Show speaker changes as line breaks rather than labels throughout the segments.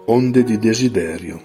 Onde di desiderio.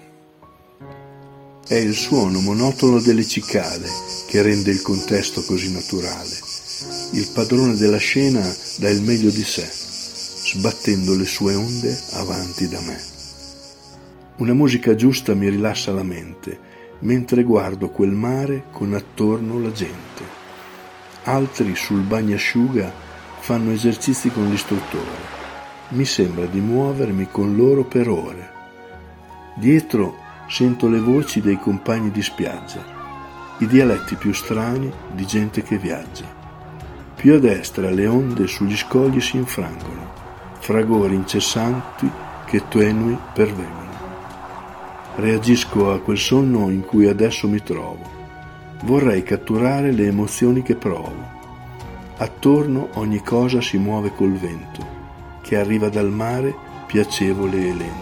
È il suono monotono delle cicale che rende il contesto così naturale. Il padrone della scena dà il meglio di sé, sbattendo le sue onde avanti da me. Una musica giusta mi rilassa la mente, mentre guardo quel mare con attorno la gente. Altri sul bagnasciuga fanno esercizi con l'istruttore. Mi sembra di muovermi con loro per ore. Dietro sento le voci dei compagni di spiaggia, i dialetti più strani di gente che viaggia. Più a destra le onde sugli scogli si infrangono, fragori incessanti che tenui pervengono. Reagisco a quel sonno in cui adesso mi trovo. Vorrei catturare le emozioni che provo. Attorno ogni cosa si muove col vento, che arriva dal mare piacevole e lento.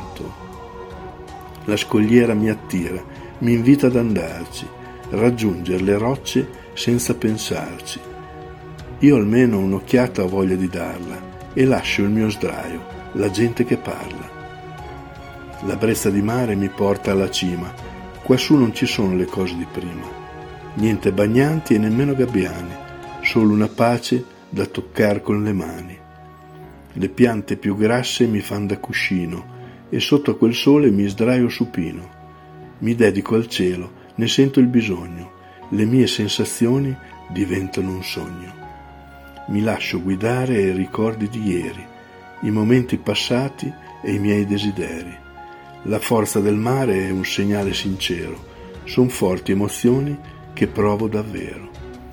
La scogliera mi attira, mi invita ad andarci, raggiungere le rocce senza pensarci. Io almeno un'occhiata ho voglia di darla e lascio il mio sdraio, la gente che parla. La brezza di mare mi porta alla cima, quassù non ci sono le cose di prima, niente bagnanti e nemmeno gabbiani, solo una pace da toccar con le mani. Le piante più grasse mi fan da cuscino e sotto a quel sole mi sdraio supino. Mi dedico al cielo, ne sento il bisogno, le mie sensazioni diventano un sogno. Mi lascio guidare ai ricordi di ieri, i momenti passati e i miei desideri. La forza del mare è un segnale sincero, son forti emozioni che provo davvero.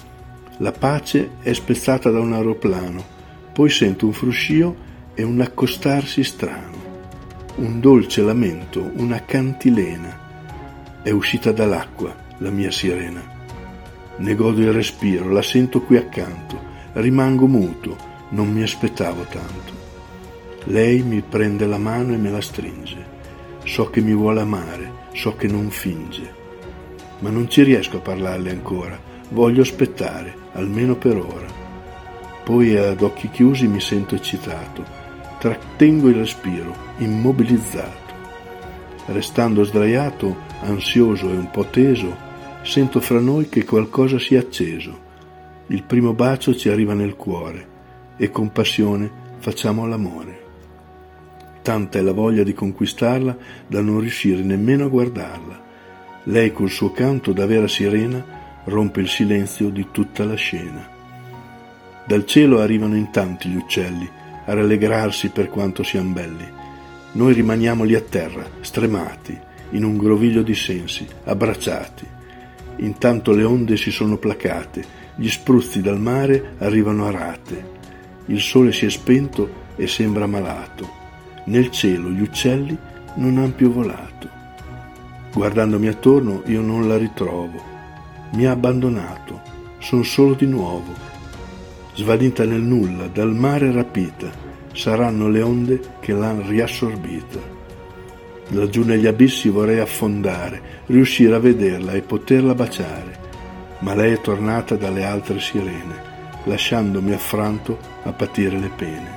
La pace è spezzata da un aeroplano, poi sento un fruscio e un accostarsi strano. Un dolce lamento, una cantilena. È uscita dall'acqua la mia sirena. Ne godo il respiro, la sento qui accanto. Rimango muto, non mi aspettavo tanto. Lei mi prende la mano e me la stringe. So che mi vuole amare, so che non finge. Ma non ci riesco a parlarle ancora. Voglio aspettare, almeno per ora. Poi ad occhi chiusi mi sento eccitato. Trattengo il respiro, immobilizzato. Restando sdraiato, ansioso e un po' teso, sento fra noi che qualcosa si è acceso. Il primo bacio ci arriva nel cuore e con passione facciamo l'amore. Tanta è la voglia di conquistarla da non riuscire nemmeno a guardarla. Lei col suo canto da vera sirena rompe il silenzio di tutta la scena. Dal cielo arrivano in tanti gli uccelli a rallegrarsi per quanto sian belli. Noi rimaniamo lì a terra, stremati, in un groviglio di sensi, abbracciati. Intanto le onde si sono placate, gli spruzzi dal mare arrivano a rate. Il sole si è spento e sembra malato. Nel cielo gli uccelli non han più volato. Guardandomi attorno io non la ritrovo. Mi ha abbandonato, son solo di nuovo. Svanita nel nulla, dal mare rapita, saranno le onde che l'han riassorbita. Laggiù negli abissi vorrei affondare, riuscire a vederla e poterla baciare, ma lei è tornata dalle altre sirene, lasciandomi affranto a patire le pene.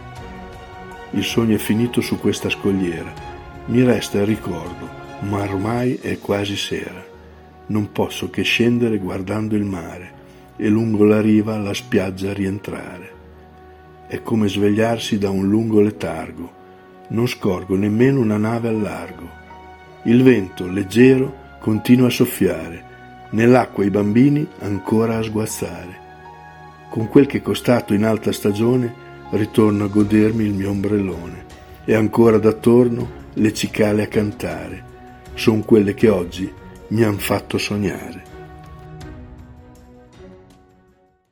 Il sogno è finito su questa scogliera, mi resta il ricordo, ma ormai è quasi sera. Non posso che scendere guardando il mare e lungo la riva la spiaggia rientrare. È come svegliarsi da un lungo letargo, non scorgo nemmeno una nave al largo. Il vento, leggero, continua a soffiare, nell'acqua i bambini ancora a sguazzare. Con quel che è costato in alta stagione ritorno a godermi il mio ombrellone e ancora d'attorno le cicale a cantare, son quelle che oggi mi han fatto sognare.